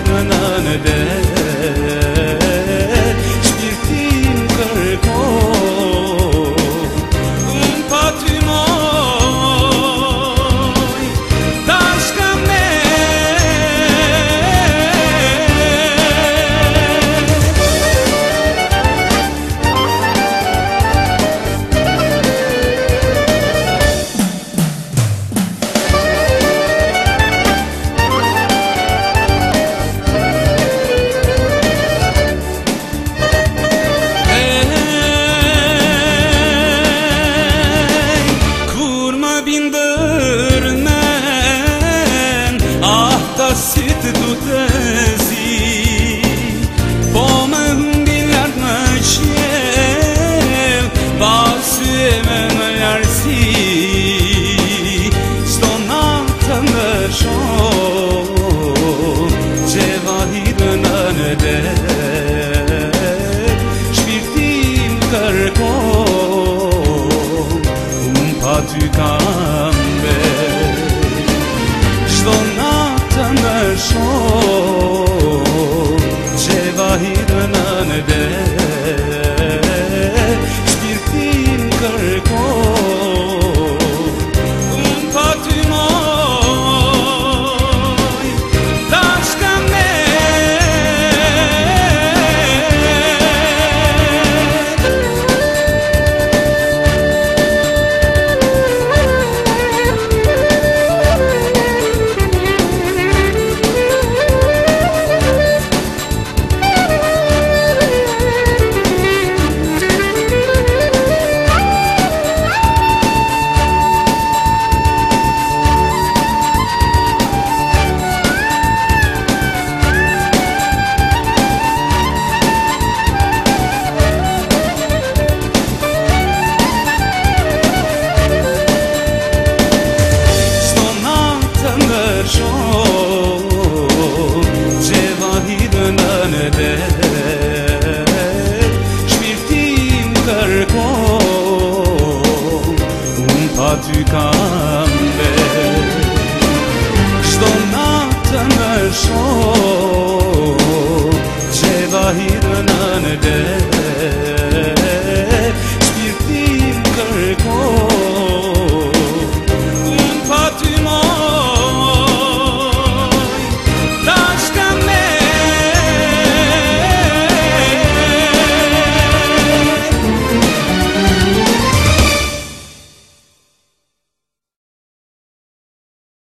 dönende Shpirtin kërkon Unë pa ty moj Tash kam ne Sytë du të zi Po më humbin lartë më qel Basë e më lartësi Sto natë më shumë Që vahidë në dhe Shpirtin kërkon Unë pa ty kam Sto natë më shumë Që vahidë në dhe Shpirtin kërkon Unë pa ty moj Tash kam ne Shpirtin kërkon Unë pa ty kam Shto natë më shumë